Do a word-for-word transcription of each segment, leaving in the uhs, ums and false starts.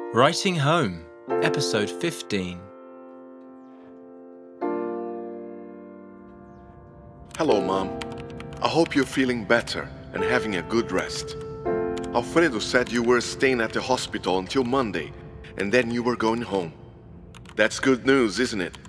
Writing Home, Episode fifteen. Hello, Mom. I hope you're feeling better and having a good rest. Alfredo said you were staying at the hospital until Monday, and then you were going home. That's good news, isn't it?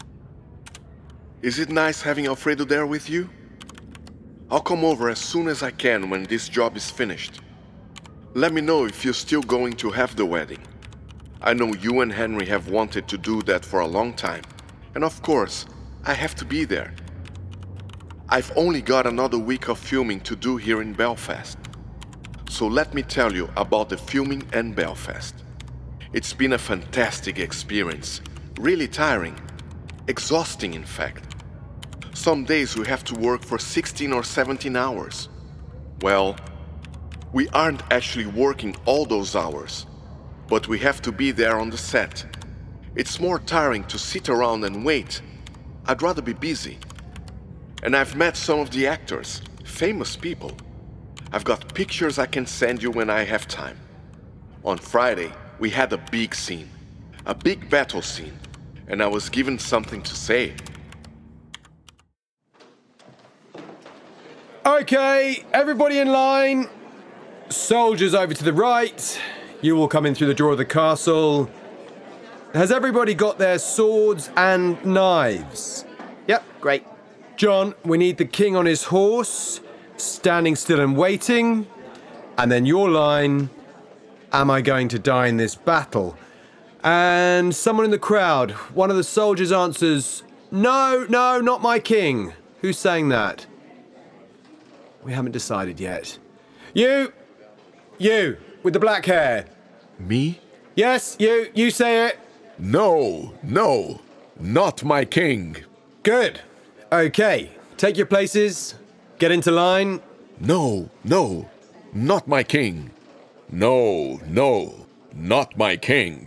Is it nice having Alfredo there with you? I'll come over as soon as I can when this job is finished. Let me know if you're still going to have the wedding. I know you and Henry have wanted to do that for a long time, and of course, I have to be there. I've only got another week of filming to do here in Belfast. So let me tell you about the filming in Belfast. It's been a fantastic experience, really tiring, exhausting in fact. Some days we have to work for sixteen or seventeen hours. Well, we aren't actually working all those hours, but we have to be there on the set. It's more tiring to sit around and wait. I'd rather be busy. And I've met some of the actors, famous people. I've got pictures I can send you when I have time. On Friday, we had a big scene, a big battle scene, and I was given something to say. Okay, everybody in line. Soldiers over to the right. You will come in through the door of the castle. Has everybody got their swords and knives? Yep, great. John, we need the king on his horse, standing still and waiting. And then your line, am I going to die in this battle? And someone in the crowd, one of the soldiers answers, no, no, not my king. Who's saying that? We haven't decided yet. You, you, with the black hair. Me? Yes, you, you say it. No, no, not my king. Good. Okay, take your places, get into line. No, no, not my king. No, no, not my king.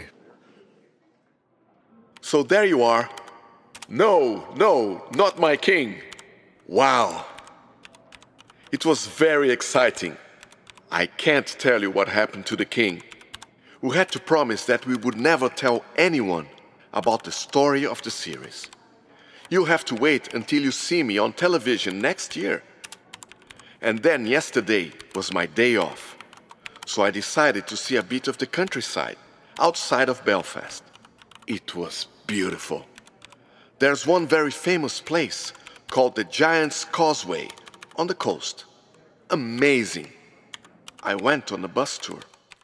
So there you are. No, no, not my king. Wow. It was very exciting. I can't tell you what happened to the king. We had to promise that we would never tell anyone about the story of the series. You'll have to wait until you see me on television next year. And then yesterday was my day off. So I decided to see a bit of the countryside outside of Belfast. It was beautiful. There's one very famous place called the Giant's Causeway on the coast. Amazing. I went on a bus tour.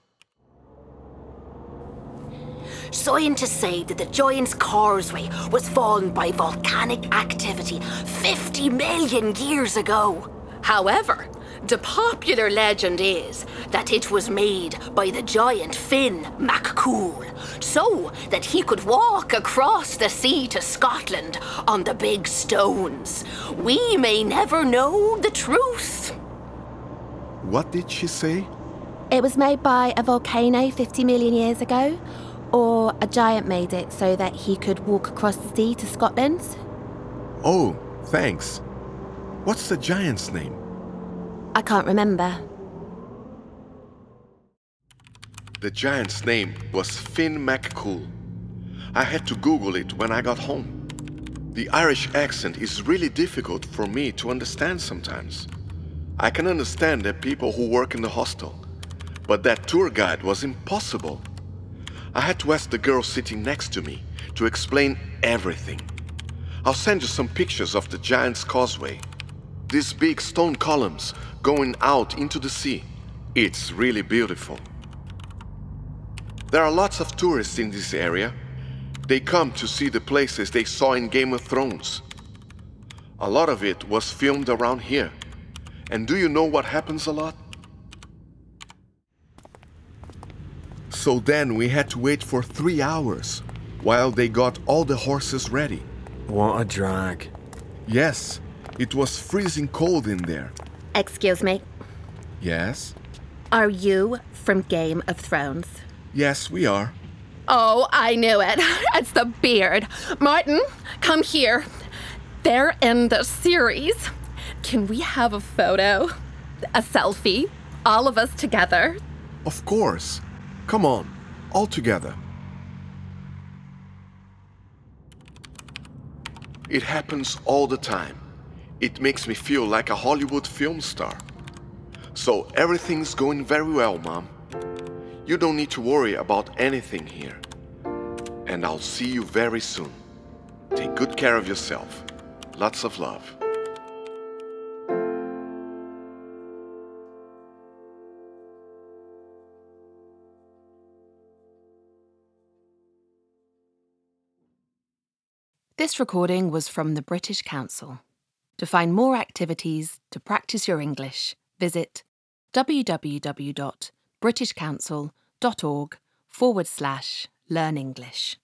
Scientists say that the Giant's Causeway was formed by volcanic activity fifty million years ago. However, the popular legend is that it was made by the giant Finn McCool, so that he could walk across the sea to Scotland on the big stones. We may never know the truth. What did she say? It was made by a volcano fifty million years ago, or a giant made it so that he could walk across the sea to Scotland. Oh, thanks. What's the giant's name? I can't remember. The giant's name was Finn McCool. I had to Google it when I got home. The Irish accent is really difficult for me to understand sometimes. I can understand the people who work in the hostel, but that tour guide was impossible. I had to ask the girl sitting next to me to explain everything. I'll send you some pictures of the Giant's Causeway. These big stone columns going out into the sea. It's really beautiful. There are lots of tourists in this area. They come to see the places they saw in Game of Thrones. A lot of it was filmed around here. And do you know what happens a lot? So then we had to wait for three hours while they got all the horses ready. What a drag. Yes, it was freezing cold in there. Excuse me, Yes? are you from Game of Thrones? Yes, we are. Oh, I knew it. It's the beard. Martin, come here. They're in the series. Can we have a photo? A selfie? All of us together? Of course. Come on. all together. It happens all the time. It makes me feel like a Hollywood film star. So everything's going very well, Mom. You don't need to worry about anything here. And I'll see you very soon. Take good care of yourself. Lots of love. This recording was from the British Council. To find more activities to practice your English, visit www.britishcouncil.org forward slash learn English.